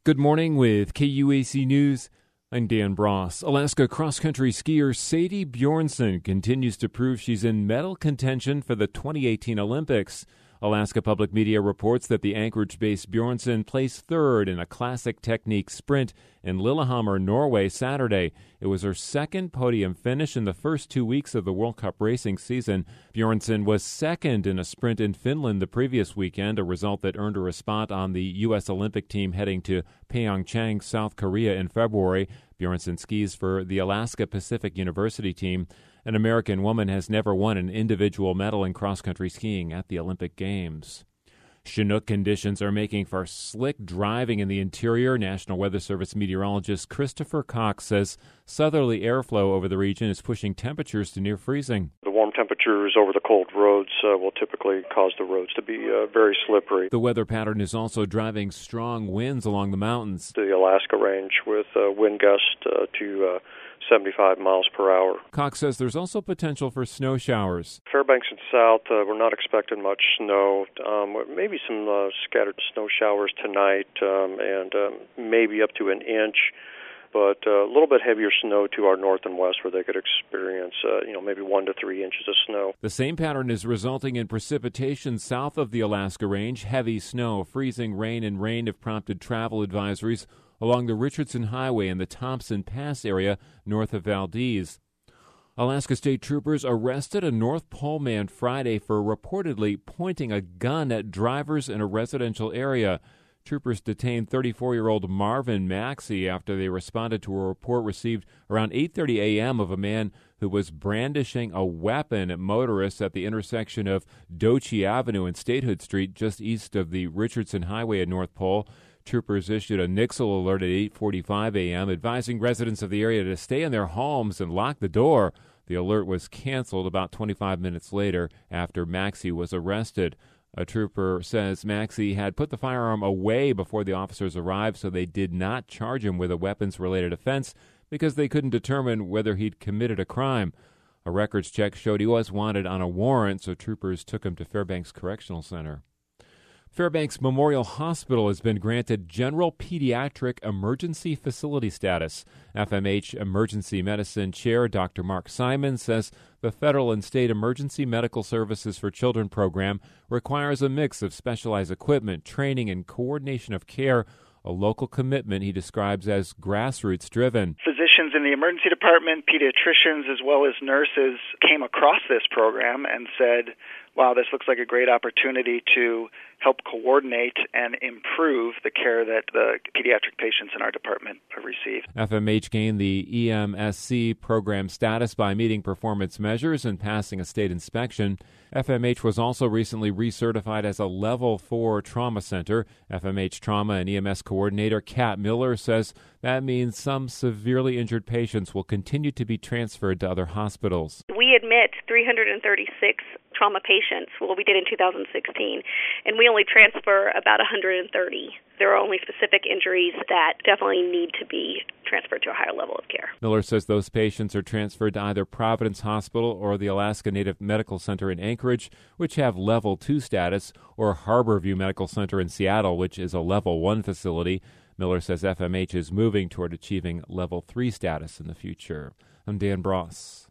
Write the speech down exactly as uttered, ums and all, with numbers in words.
Good morning with K U A C News. I'm Dan Bross. Alaska cross-country skier Sadie Bjornson continues to prove she's in medal contention for the twenty eighteen Olympics. Alaska Public Media reports that the Anchorage-based Bjornson placed third in a classic technique sprint in Lillehammer, Norway, Saturday. It was her second podium finish in the first two weeks of the World Cup racing season. Bjornson was second in a sprint in Finland the previous weekend, a result that earned her a spot on the U S Olympic team heading to Pyeongchang, South Korea in February. Bjornson skis for the Alaska Pacific University team. An American woman has never won an individual medal in cross-country skiing at the Olympic Games. Chinook conditions are making for slick driving in the interior. National Weather Service meteorologist Christopher Cox says southerly airflow over the region is pushing temperatures to near freezing. The warm temperatures over the cold roads uh, will typically cause the roads to be uh, very slippery. The weather pattern is also driving strong winds along the mountains. The Alaska range with uh, wind gusts uh, to uh, seventy-five miles per hour. Cox says there's also potential for snow showers. Fairbanks and south, uh, we're not expecting much snow. Um, maybe some uh, scattered snow showers tonight, um, and um, maybe up to an inch. But uh, a little bit heavier snow to our north and west, where they could experience, uh, you know, maybe one to three inches of snow. The same pattern is resulting in precipitation south of the Alaska Range. Heavy snow, freezing rain, and rain have prompted travel advisories along the Richardson Highway and the Thompson Pass area north of Valdez. Alaska State Troopers arrested a North Pole man Friday for reportedly pointing a gun at drivers in a residential area. Troopers detained thirty-four-year-old Marvin Maxey after they responded to a report received around eight thirty a.m. of a man who was brandishing a weapon at motorists at the intersection of Dochie Avenue and Statehood Street just east of the Richardson Highway at North Pole. Troopers issued a Nixle alert at eight forty-five a.m., advising residents of the area to stay in their homes and lock the door. The alert was canceled about twenty-five minutes later after Maxey was arrested. A trooper says Maxey had put the firearm away before the officers arrived, so they did not charge him with a weapons-related offense because they couldn't determine whether he'd committed a crime. A records check showed he was wanted on a warrant, so troopers took him to Fairbanks Correctional Center. Fairbanks Memorial Hospital has been granted General Pediatric Emergency Facility status. F M H Emergency Medicine Chair Doctor Mark Simon says the Federal and State Emergency Medical Services for Children program requires a mix of specialized equipment, training, and coordination of care, a local commitment he describes as grassroots-driven. Physicians in the emergency department, pediatricians, as well as nurses came across this program and said, wow, this looks like a great opportunity to help coordinate and improve the care that the pediatric patients in our department have received. F M H gained the E M S C program status by meeting performance measures and passing a state inspection. F M H was also recently recertified as a Level four trauma center. F M H Trauma and E M S coordinator Kat Miller says that means some severely injured patients will continue to be transferred to other hospitals. We admit three hundred thirty-six trauma patients, well, we did in two thousand sixteen, and we only transfer about one hundred thirty. There are only specific injuries that definitely need to be transferred to a higher level of care. Miller says those patients are transferred to either Providence Hospital or the Alaska Native Medical Center in Anchorage, which have Level two status, or Harborview Medical Center in Seattle, which is a Level one facility. Miller says F M H is moving toward achieving Level three status in the future. I'm Dan Bross.